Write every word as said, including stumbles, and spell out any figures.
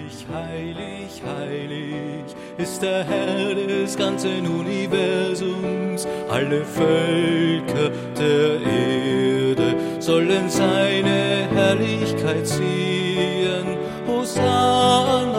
Heilig, heilig ist der Herr des ganzen Universums. Alle Völker der Erde sollen seine Herrlichkeit sehen. Hosanna,